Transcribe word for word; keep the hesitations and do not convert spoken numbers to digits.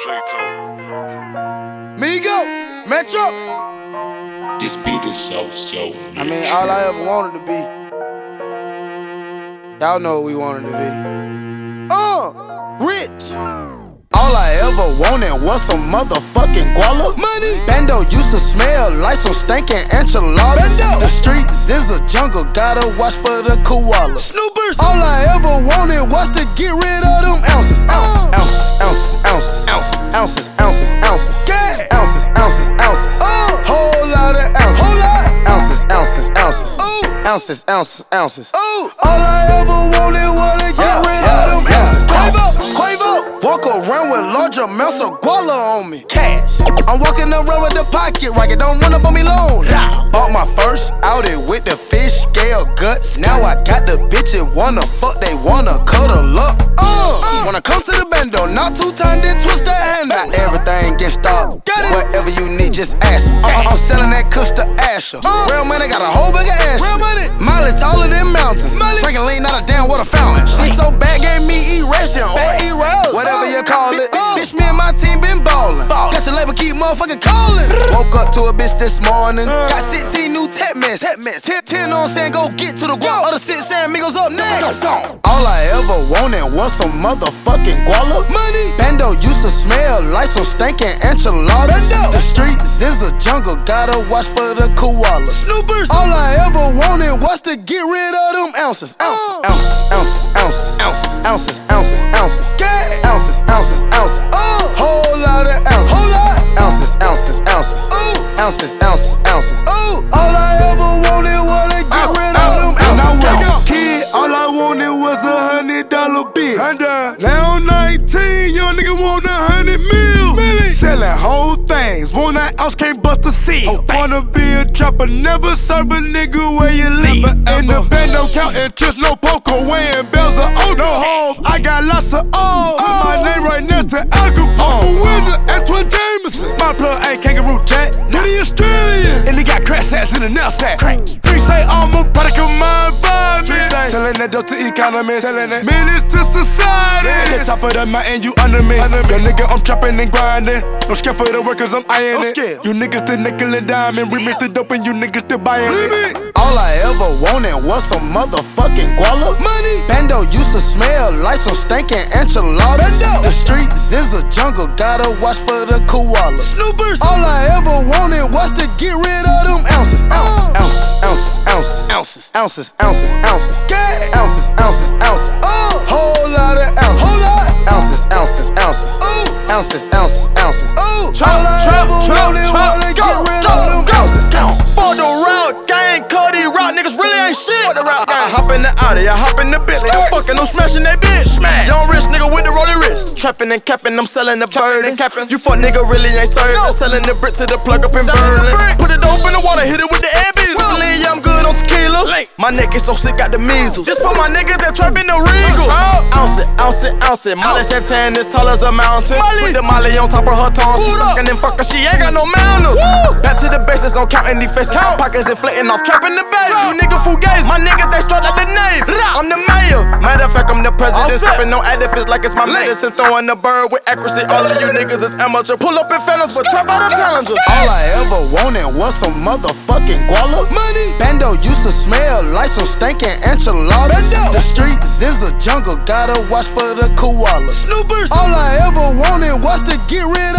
Migo, Metro. This beat is so, so. I mean, all I ever wanted to be. Y'all know what we wanted to be. Uh, rich. All I ever wanted was some motherfucking guala. Money. Bando used to smell like some stinking enchiladas. Bando. The streets is a jungle, gotta watch for the koalas. Snoopers. All I ever wanted was to get rid of them ounces. Ounces, uh. ounces, ounces, ounces, ounces, ounces, ounces, yeah. ounces, ounces, ounces. Uh. Whole lot of ounces. Whole lot. Ounces, ounces, ounces. Ooh. Ounces, ounces, ounces. Ooh. All I ever wanted was to get uh, rid uh, of them ounces. Quavo, Quavo. Walk around with large amounts of guala on me. Cash. I'm walking around with the pocket rocket. Don't run up on me long. Bought my first Audi with the fish scale guts. Now I got the bitches wanna fuck, they wanna cuddle up. Uh, uh. Wanna come to the bando, not two times, then twist that hand. Not everything gets stopped. Whatever you need, just ask. Uh, I'm selling that kush to Asher. Uh. Real money got a whole bag of ass. Real money. Molly taller than mountains. Molly. Drinking lean, not a damn water fountain. She so bad, gave me erection or E-Rose. Whatever you call it. Uh. Bitch, me and my team been ballin'. Ballin'. Got your label, keep motherfucking callin'. Woke up to a bitch this morning. Uh. Got sixteen new tech mess. ten, ten on saying go get to the guap. Other six saying Migos up next. All I ever wanted was some motherfucking guala. Money. Bando used to smell like some stinking enchiladas. Bando. The streets is a jungle, gotta watch for the koalas. Snoopers. All I ever wanted was to get rid of them ounces. Ounces, uh. ounces, ounces, ounces, ounces, ounces, ounces, ounces, yeah. ounces, ounces, ounces. Uh. Whole lot of ounces. Whole lot. Ounces, ounces, ounces. Ooh. Ounces, ounces, ounces. Ooh. All I ever wanted was to get ounce, rid of them ounces. Now when I was a kid, all I wanted was a hundred dollar bill. Now I'm nineteen, young nigga want a hundred mil. Million. Selling whole things, want that ounce, can't bust a seal. Wanna be a trapper, never serve a nigga where you live. In the bando counting chips, no poker, weighing bells of old. No home, I got lots of O's. Oh. My name right next to Al Capone. I'm a wizard, Antoine Jameson. My plug ain't Kangaroo Jack, nah. Nitty Australian. And they got crash sacks in the nail sack. Three say I'm a product of my environment. Selling that dope to economists, selling that minutes to society. At the top of the mountain, you under me. Under me. Yo nigga, I'm trapping and grinding. No scared for the workers, I'm eyeing it. Scared. You niggas still nickel and diamond. We mix the dope and you niggas still buying it. All I ever wanted was some motherfucking guala. Money. Bando used to smell like some stinking enchiladas. Bando. The streets is a jungle, gotta watch for the koalas. Snoopers. All I ever wanted was to get rid of them ounces. Ounces, uh. ounces, ounces, ounces, ounces, ounces, ounces, yeah. ounces, ounces, ounces. Uh. Whole lot of ounces. Whole lot. Ounces, ounces, ounces. Ooh. Ounces, ounces, ounces. Ooh. All I ever wanted was to get rid of them ounces. Ounces. For the route gang, Cody rock niggas really ain't shit. For the route gang, hop in the Audi, I hop in the Bentley. I'm fucking, I'm smashing that bitch. Smash. Young rich nigga with the rolling wrist. Trapping and capping, I'm selling the bird and capping. You fuck nigga really ain't serving. No. Selling the brick to the plug up in Berlin. Put it dope in the water, hit it with the air beats. Yeah, I'm good on tequila. Late. My neck is so sick, got the measles. Just for my niggas that trap in the Regal. Ounce it, ounce it, ounce it. Molly Santana is tall as a mountain. Molly. With the Molly on top of her tongue. She suckin' and fuckin', she ain't got no manners. Woo. Back to the basics, I'm counting these faces. Count. Pockets inflating off, trapping the baby. You nigga fugazi, my niggas they straight like the Navy. I'm the mayor. Matter of fact, I'm the president. Sippin' no edifice like it's my medicine. Throwing the bird with accuracy. All of you niggas is amateur. Pull up in fellas, but trap out a challenger. All I ever wanted was some motherfucking guala. Money. Bando used to smell like some stinking enchiladas. Bando. The streets is a jungle, gotta watch for the koalas. Snoopers. All I ever wanted was to get rid